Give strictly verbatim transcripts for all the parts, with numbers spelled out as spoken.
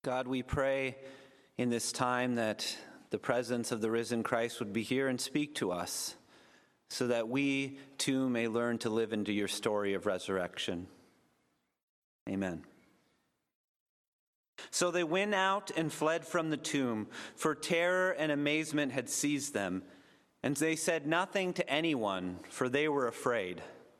God, we pray in this time that the presence of the risen Christ would be here and speak to us, so that we too may learn to live into your story of resurrection. Amen. So they went out and fled from the tomb, for terror and amazement had seized them, and they said nothing to anyone, for they were afraid.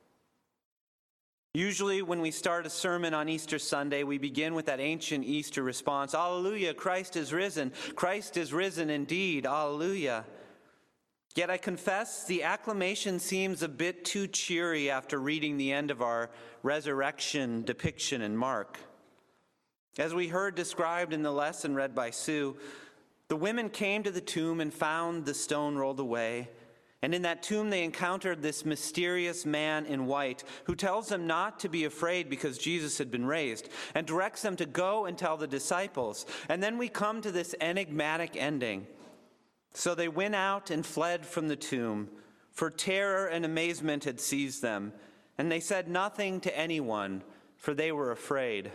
Usually when we start a sermon on Easter Sunday, we begin with that ancient Easter response, Alleluia, Christ is risen. Christ is risen indeed. Alleluia. Yet I confess the acclamation seems a bit too cheery after reading the end of our resurrection depiction in Mark. As we heard described in the lesson read by Sue, the women came to the tomb and found the stone rolled away. And in that tomb they encountered this mysterious man in white who tells them not to be afraid because Jesus had been raised and directs them to go and tell the disciples. And then we come to this enigmatic ending. So they went out and fled from the tomb, for terror and amazement had seized them, and they said nothing to anyone, for they were afraid.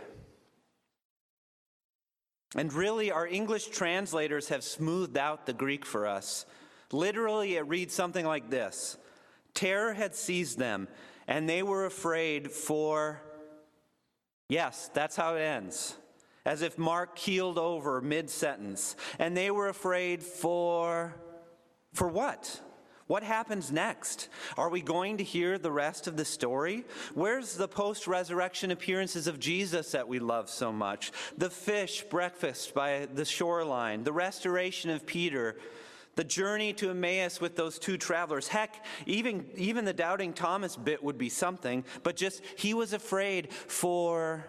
And really, our English translators have smoothed out the Greek for us. Literally, it reads something like this. Terror had seized them, and they were afraid for... Yes, that's how it ends. As if Mark keeled over mid-sentence. And they were afraid for... For what? What happens next? Are we going to hear the rest of the story? Where's the post-resurrection appearances of Jesus that we love so much? The fish breakfast by the shoreline, the restoration of Peter, the journey to Emmaus with those two travelers. Heck, even, even the doubting Thomas bit would be something, but just he was afraid for...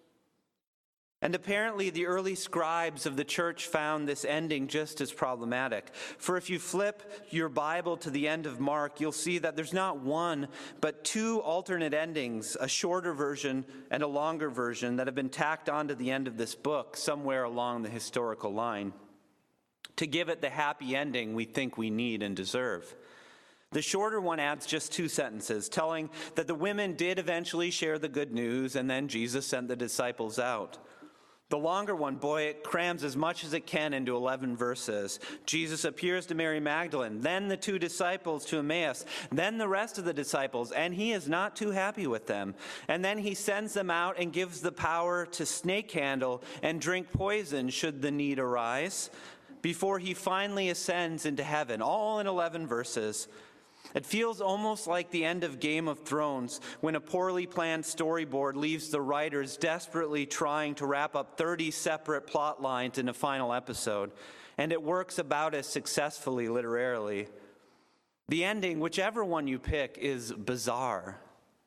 And apparently the early scribes of the church found this ending just as problematic. For if you flip your Bible to the end of Mark, you'll see that there's not one, but two alternate endings, a shorter version and a longer version that have been tacked onto the end of this book somewhere along the historical line, to give it the happy ending we think we need and deserve. The shorter one adds just two sentences, telling that the women did eventually share the good news, and then Jesus sent the disciples out. The longer one, boy, it crams as much as it can into eleven verses. Jesus appears to Mary Magdalene, then the two disciples to Emmaus, then the rest of the disciples, and he is not too happy with them. And then he sends them out and gives the power to snake handle and drink poison should the need arise, before he finally ascends into heaven, all in eleven verses. It feels almost like the end of Game of Thrones when a poorly planned storyboard leaves the writers desperately trying to wrap up thirty separate plot lines in a final episode, and it works about as successfully literarily. The ending, whichever one you pick, is bizarre.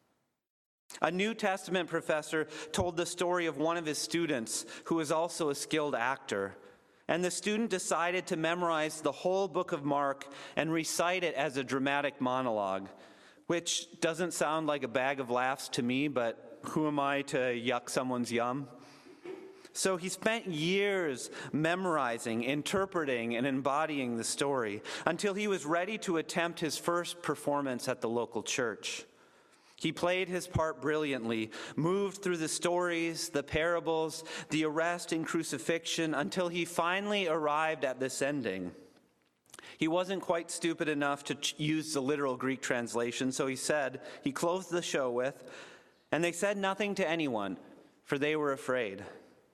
A New Testament professor told the story of one of his students who is also a skilled actor. And the student decided to memorize the whole book of Mark and recite it as a dramatic monologue, which doesn't sound like a bag of laughs to me, but who am I to yuck someone's yum? So he spent years memorizing, interpreting, and embodying the story until he was ready to attempt his first performance at the local church. He played his part brilliantly, moved through the stories, the parables, the arrest and crucifixion, until he finally arrived at this ending. He wasn't quite stupid enough to ch- use the literal Greek translation, so he said, he closed the show with, and they said nothing to anyone, for they were afraid.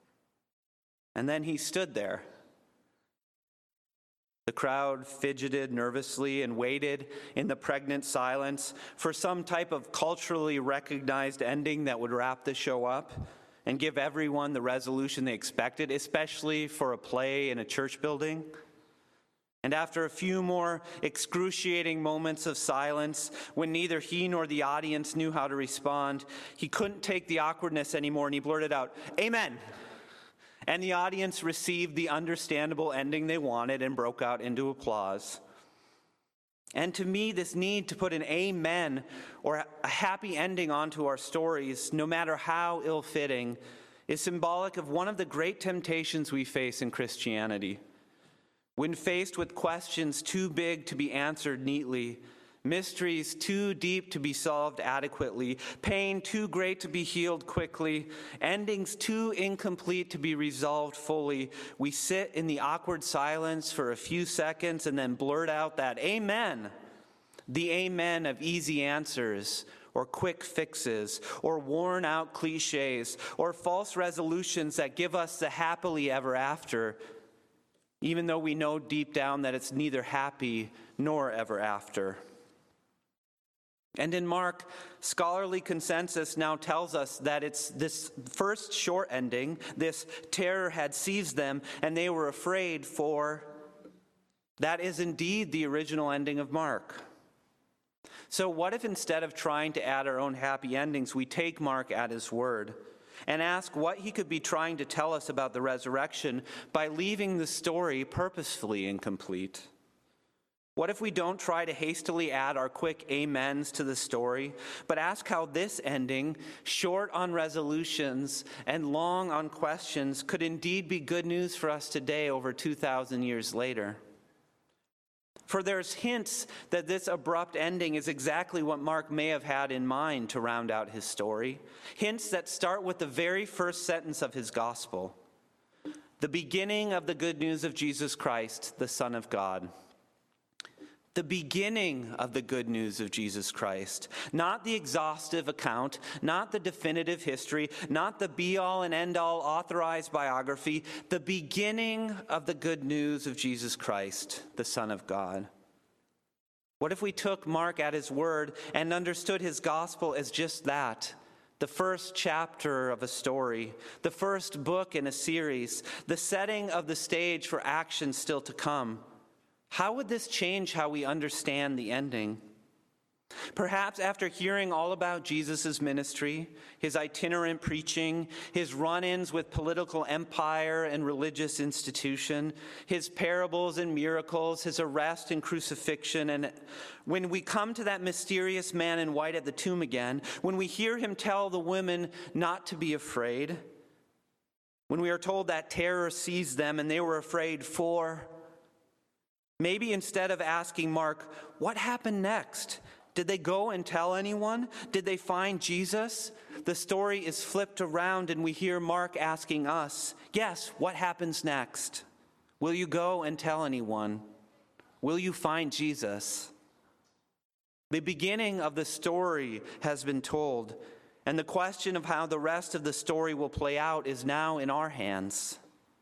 And then he stood there. The crowd fidgeted nervously and waited in the pregnant silence for some type of culturally recognized ending that would wrap the show up and give everyone the resolution they expected, especially for a play in a church building. And after a few more excruciating moments of silence, when neither he nor the audience knew how to respond, he couldn't take the awkwardness anymore, and he blurted out, "Amen." And the audience received the understandable ending they wanted and broke out into applause. And to me, this need to put an amen or a happy ending onto our stories, no matter how ill-fitting, is symbolic of one of the great temptations we face in Christianity. When faced with questions too big to be answered neatly, mysteries too deep to be solved adequately, pain too great to be healed quickly, endings too incomplete to be resolved fully, we sit in the awkward silence for a few seconds and then blurt out that amen, the amen of easy answers, or quick fixes, or worn-out cliches, or false resolutions that give us the happily ever after, even though we know deep down that it's neither happy nor ever after. And in Mark, scholarly consensus now tells us that it's this first short ending, this terror had seized them and they were afraid for, that is indeed the original ending of Mark. So what if instead of trying to add our own happy endings, we take Mark at his word and ask what he could be trying to tell us about the resurrection by leaving the story purposefully incomplete? What if we don't try to hastily add our quick amens to the story, but ask how this ending, short on resolutions and long on questions, could indeed be good news for us today over two thousand years later? For there's hints that this abrupt ending is exactly what Mark may have had in mind to round out his story. Hints that start with the very first sentence of his gospel. The beginning of the good news of Jesus Christ, the Son of God. The beginning of the good news of Jesus Christ. Not the exhaustive account, not the definitive history, not the be-all and end-all authorized biography. The beginning of the good news of Jesus Christ, the Son of God. What if we took Mark at his word and understood his gospel as just that? The first chapter of a story, the first book in a series, the setting of the stage for action still to come. How would this change how we understand the ending? Perhaps after hearing all about Jesus' ministry, his itinerant preaching, his run-ins with political empire and religious institution, his parables and miracles, his arrest and crucifixion, and when we come to that mysterious man in white at the tomb again, when we hear him tell the women not to be afraid, when we are told that terror seized them and they were afraid for, maybe instead of asking Mark, what happened next? Did they go and tell anyone? Did they find Jesus? The story is flipped around and we hear Mark asking us, yes, what happens next? Will you go and tell anyone? Will you find Jesus? The beginning of the story has been told, and the question of how the rest of the story will play out is now in our hands.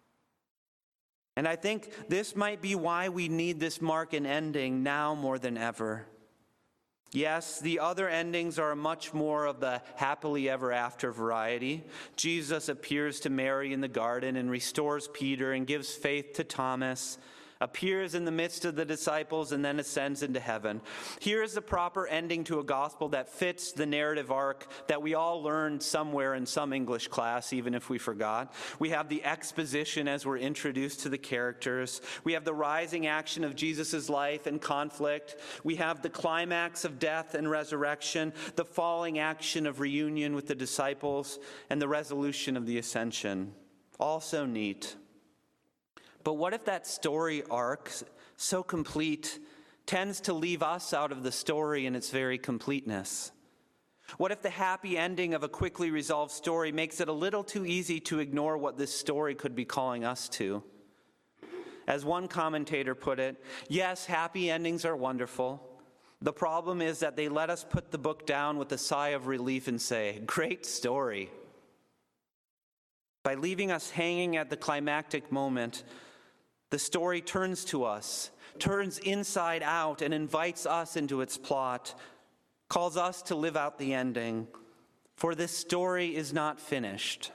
And I think this might be why we need this Mark and ending now more than ever. Yes, the other endings are much more of the happily ever after variety. Jesus appears to Mary in the garden and restores Peter and gives faith to Thomas, appears in the midst of the disciples and then ascends into heaven. Here is the proper ending to a gospel that fits the narrative arc that we all learned somewhere in some English class, even if we forgot. We have the exposition as we're introduced to the characters. We have the rising action of Jesus' life and conflict. We have the climax of death and resurrection, the falling action of reunion with the disciples, and the resolution of the ascension. All so neat. But what if that story arc, so complete, tends to leave us out of the story in its very completeness? What if the happy ending of a quickly resolved story makes it a little too easy to ignore what this story could be calling us to? As one commentator put it, yes, happy endings are wonderful. The problem is that they let us put the book down with a sigh of relief and say, great story. By leaving us hanging at the climactic moment, the story turns to us, turns inside out, and invites us into its plot, calls us to live out the ending, for this story is not finished.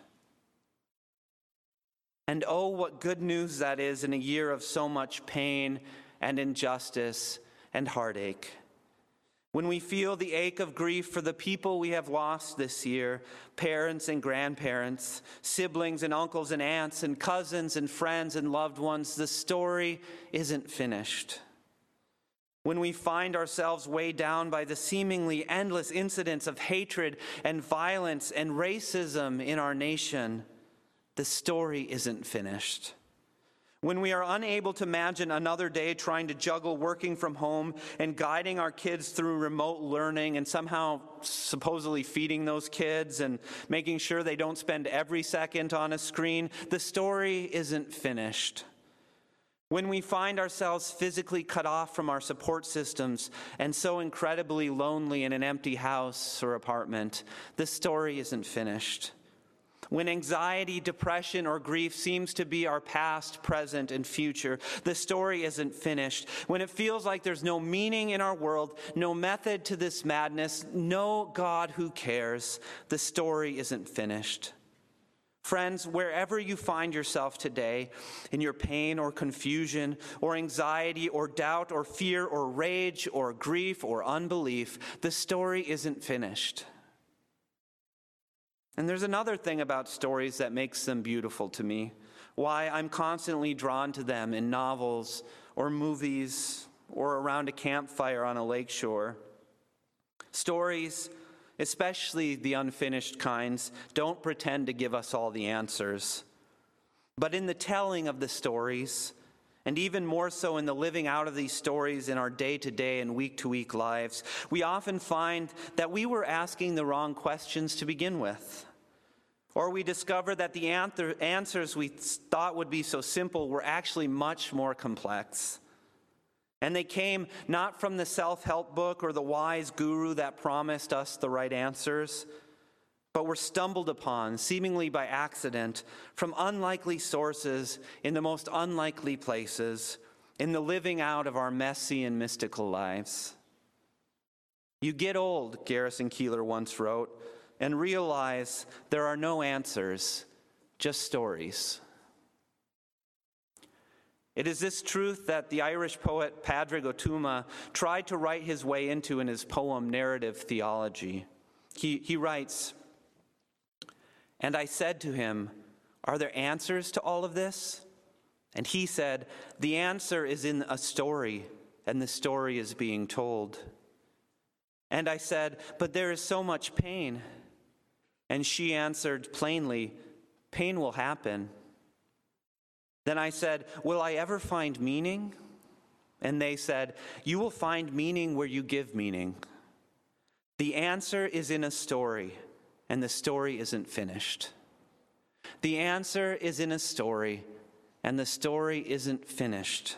And oh, what good news that is in a year of so much pain and injustice and heartache. When we feel the ache of grief for the people we have lost this year, parents and grandparents, siblings and uncles and aunts and cousins and friends and loved ones, the story isn't finished. When we find ourselves weighed down by the seemingly endless incidents of hatred and violence and racism in our nation, the story isn't finished. When we are unable to imagine another day trying to juggle working from home and guiding our kids through remote learning and somehow supposedly feeding those kids and making sure they don't spend every second on a screen, the story isn't finished. When we find ourselves physically cut off from our support systems and so incredibly lonely in an empty house or apartment, the story isn't finished. When anxiety, depression, or grief seems to be our past, present, and future, the story isn't finished. When it feels like there's no meaning in our world, no method to this madness, no God who cares, the story isn't finished. Friends, wherever you find yourself today, in your pain or confusion or anxiety or doubt or fear or rage or grief or unbelief, the story isn't finished. And there's another thing about stories that makes them beautiful to me, why I'm constantly drawn to them in novels or movies or around a campfire on a lakeshore. Stories, especially the unfinished kinds, don't pretend to give us all the answers. But in the telling of the stories, and even more so in the living out of these stories in our day-to-day and week-to-week lives, we often find that we were asking the wrong questions to begin with. Or we discover that the answers we thought would be so simple were actually much more complex. And they came not from the self-help book or the wise guru that promised us the right answers, but were stumbled upon, seemingly by accident, from unlikely sources in the most unlikely places, in the living out of our messy and mystical lives. You get old, Garrison Keillor once wrote, and realize there are no answers, just stories. It is this truth that the Irish poet Padraig Ó Tuama tried to write his way into in his poem Narrative Theology. He, he writes, "And I said to him, 'Are there answers to all of this?' And he said, 'The answer is in a story, and the story is being told.' And I said, 'But there is so much pain.' And she answered plainly, 'Pain will happen.' Then I said, 'Will I ever find meaning?' And they said, 'You will find meaning where you give meaning.' The answer is in a story, and the story isn't finished. The answer is in a story, and the story isn't finished.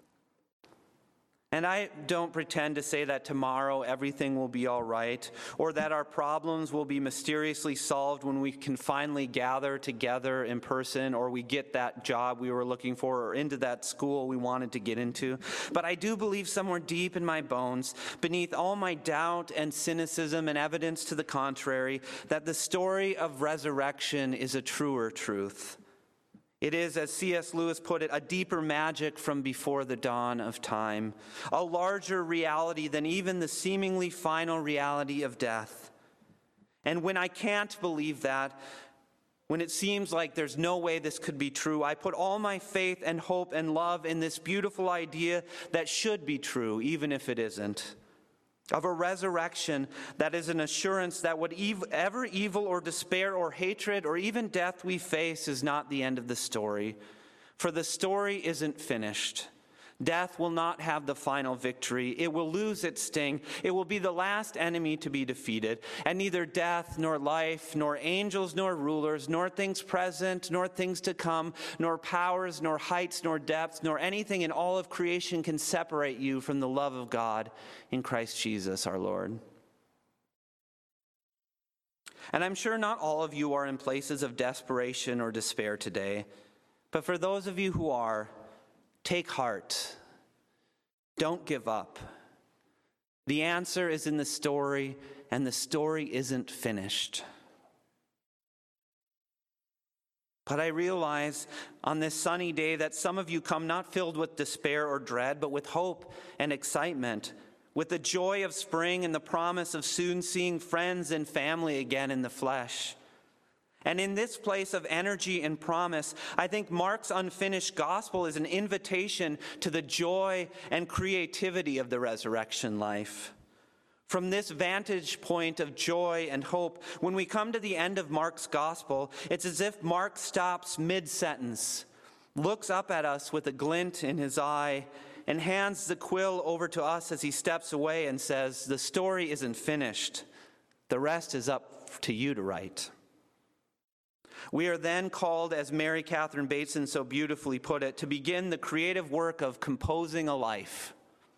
And I don't pretend to say that tomorrow everything will be all right, or that our problems will be mysteriously solved when we can finally gather together in person, or we get that job we were looking for, or into that school we wanted to get into. But I do believe somewhere deep in my bones, beneath all my doubt and cynicism and evidence to the contrary, that the story of resurrection is a truer truth. It is, as C S Lewis put it, a deeper magic from before the dawn of time, a larger reality than even the seemingly final reality of death. And when I can't believe that, when it seems like there's no way this could be true, I put all my faith and hope and love in this beautiful idea that should be true, even if it isn't, of a resurrection that is an assurance that whatever evil or despair or hatred or even death we face is not the end of the story. For the story isn't finished. Death will not have the final victory. It will lose its sting. It will be the last enemy to be defeated. And neither death, nor life, nor angels, nor rulers, nor things present, nor things to come, nor powers, nor heights, nor depths, nor anything in all of creation can separate you from the love of God in Christ Jesus our Lord. And I'm sure not all of you are in places of desperation or despair today. But for those of you who are, take heart. Don't give up. The answer is in the story, and the story isn't finished. But I realize on this sunny day that some of you come not filled with despair or dread, but with hope and excitement, with the joy of spring and the promise of soon seeing friends and family again in the flesh. And in this place of energy and promise, I think Mark's unfinished gospel is an invitation to the joy and creativity of the resurrection life. From this vantage point of joy and hope, when we come to the end of Mark's gospel, it's as if Mark stops mid-sentence looks up at us with a glint in his eye, and hands the quill over to us as he steps away and says, "The story isn't finished. The rest is up to you to write." We are then called, as Mary Catherine Bateson so beautifully put it, to begin the creative work of composing a life.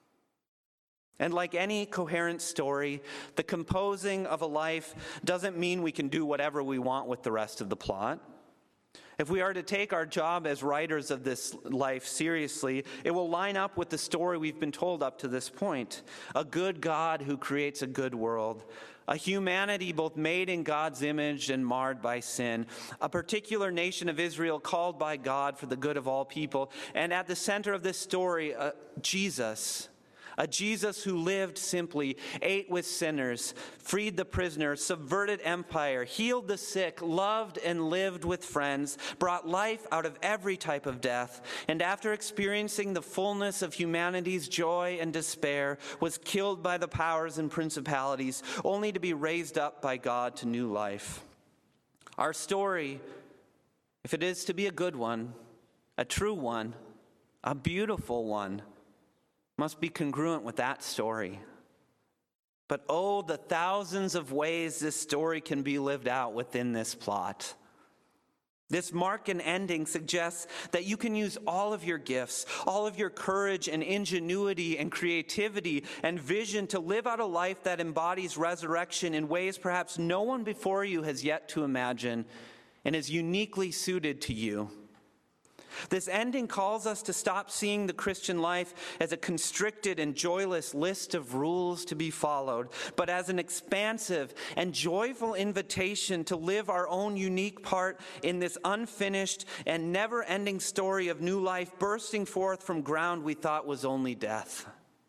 And like any coherent story, the composing of a life doesn't mean we can do whatever we want with the rest of the plot. If we are to take our job as writers of this life seriously, it will line up with the story we've been told up to this point. A good God who creates a good world. A humanity both made in God's image and marred by sin. A particular nation of Israel called by God for the good of all people. And at the center of this story, uh, Jesus. A Jesus who lived simply, ate with sinners, freed the prisoners, subverted empire, healed the sick, loved and lived with friends, brought life out of every type of death, and after experiencing the fullness of humanity's joy and despair, was killed by the powers and principalities, only to be raised up by God to new life. Our story, if it is to be a good one, a true one, a beautiful one, must be congruent with that story. But oh, the thousands of ways this story can be lived out within this plot. This mark and ending suggests that you can use all of your gifts, all of your courage and ingenuity and creativity and vision to live out a life that embodies resurrection in ways perhaps no one before you has yet to imagine and is uniquely suited to you. This ending calls us to stop seeing the Christian life as a constricted and joyless list of rules to be followed, but as an expansive and joyful invitation to live our own unique part in this unfinished and never-ending story of new life bursting forth from ground we thought was only death.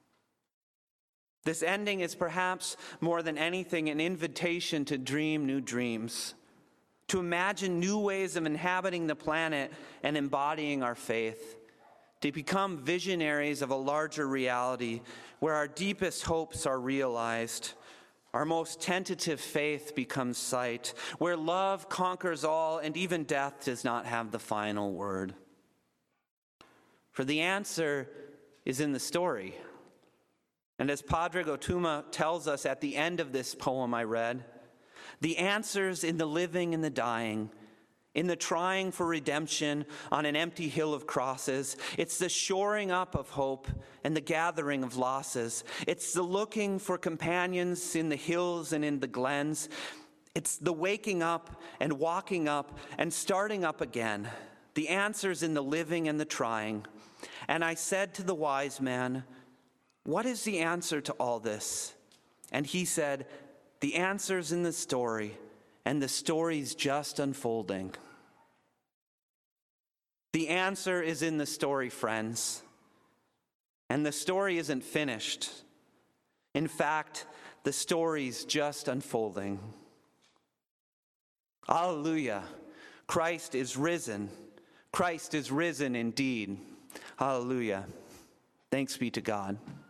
This ending is perhaps more than anything an invitation to dream new dreams, to imagine new ways of inhabiting the planet and embodying our faith, to become visionaries of a larger reality where our deepest hopes are realized, our most tentative faith becomes sight, where love conquers all and even death does not have the final word. For the answer is in the story. And as Padraig Ó Tuama tells us at the end of this poem I read, the answer's in the living and the dying, in the trying for redemption on an empty hill of crosses. It's the shoring up of hope and the gathering of losses. It's the looking for companions in the hills and in the glens. It's the waking up and walking up and starting up again. The answer's in the living and the trying. And I said to the wise man, "What is the answer to all this?" And he said, "The answer's in the story, and the story's just unfolding." The answer is in the story, friends. And the story isn't finished. In fact, the story's just unfolding. Hallelujah. Christ is risen. Christ is risen indeed. Hallelujah. Thanks be to God.